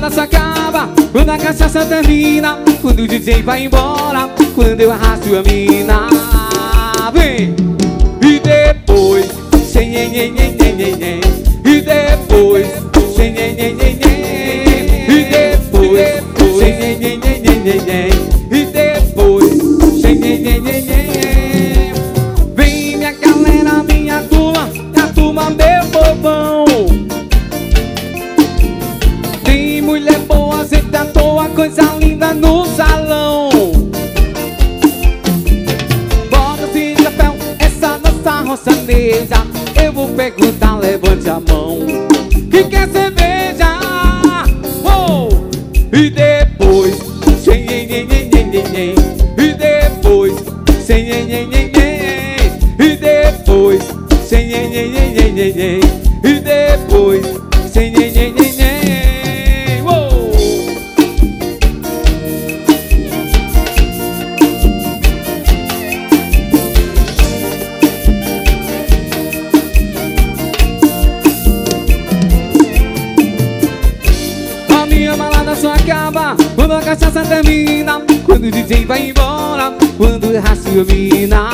balada só acaba quando a cachaça termina, quando o DJ vai embora, quando eu arrasto a mina. Vem! E depois, sem nhenhenhenhenhenhen. E depois, sem nhenhenhenhenhen. E depois, sem nhenhenhenhenhen. E depois, sem nhenhenhenhenhen. Vem minha galera, minha turma, a turma meu povão. Tem mulher boa, senta à toa, coisa linda no salão. Bota esse chapéu, essa nossa roçaneja. Eu vou perguntar, levante a mão. Quem quer cerveja? Oh! E depois, sem nhenhenhenhenhen. E depois, sem nhenhenhenhenhen. E depois, sem nhenhenhenhenhen. E depois, sem nhenhenhenhenhen. A minha balada só acaba quando a cachaça termina, quando o DJ vai embora, quando eu raço a mina.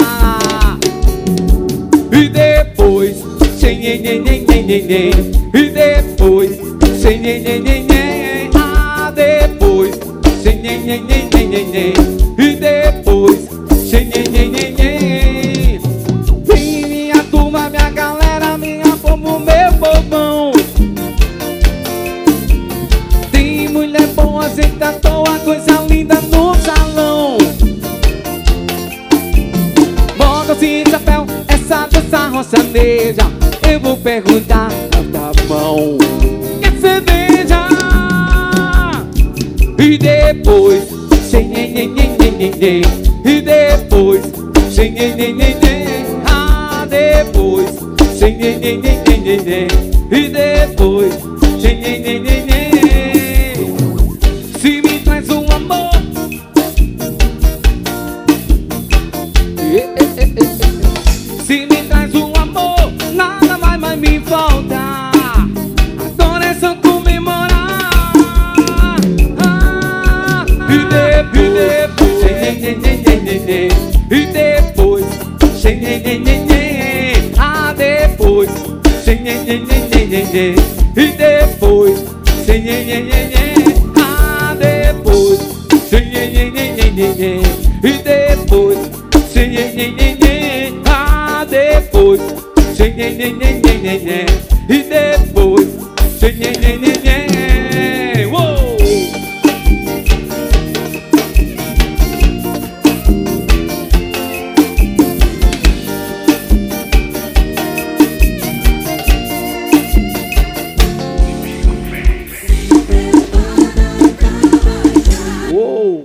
E depois, sem nhenhenhenhenhen. E depois, sem nhenhenhenhenhen. Ah, depois, sem nhenhenhenhenhen. E depois, sem nhenhenhenhenhen. Vem minha turma, minha galera, minha povo, meu povão. Tem mulher boa, senta à toa, coisa linda no salão. Bota esse chapéu, essa dança roçaneja. Eu vou perguntar, tá bom. Quer cerveja? E depois, sem nhenhenhenhenhen. E depois, sem nhenhenhenhen. Ah, depois, sem nhenhenhenhenhen. E depois, sem nhenhenhenhenhen. Se me traz um amor. Se me traz um amor, nada vai mais me faltar. Agora é só comemorar. E depois, sem nhenhenhenhenhen. E depois, sem nhenhenhenhenhen. Ah, depois, sem nhenhenhenhenhen. E depois, sem nhenhenhenhenhen. Ah, depois, sem nhenhenhenhenhen. E depois, sem nhenhenhenhenhen. Ah, depois, sem nhenhenhenhenhen. E depois, sem nhenhenhenhenhen.